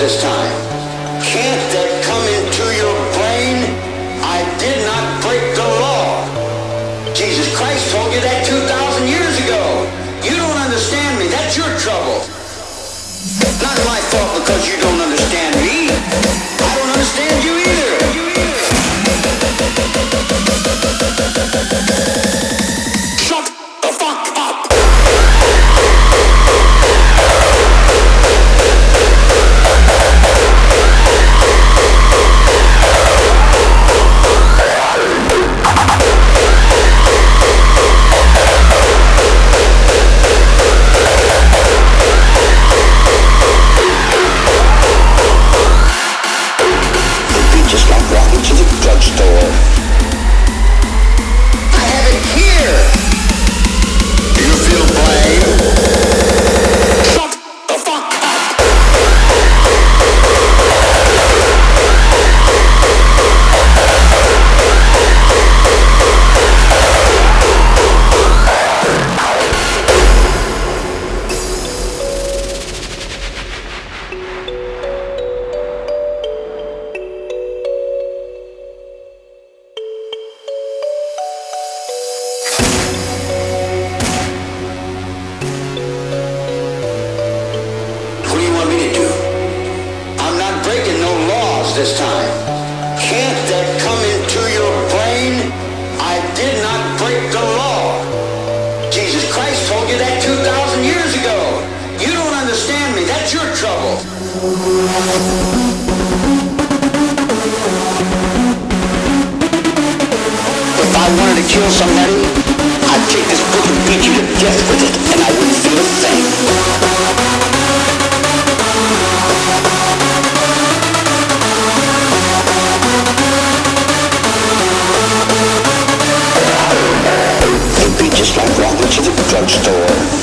this time. Can't that come into your brain? I did not break the law. Jesus Christ told you that 2,000 years ago. You don't understand me. That's your trouble. Not my fault because you don't understand me. I don't understand you either. Shut the fuck up. Just like walking to the drugstore. I have it here. Do you feel brave? Shut the fuck up. This time. Can't that come into your brain? I did not break the law. Jesus Christ told you that 2,000 years ago. You don't understand me. That's your trouble. If I wanted to kill somebody, I'd take this book and beat you to death with it, and I wouldn't feel a thing. Just like walking to the drugstore.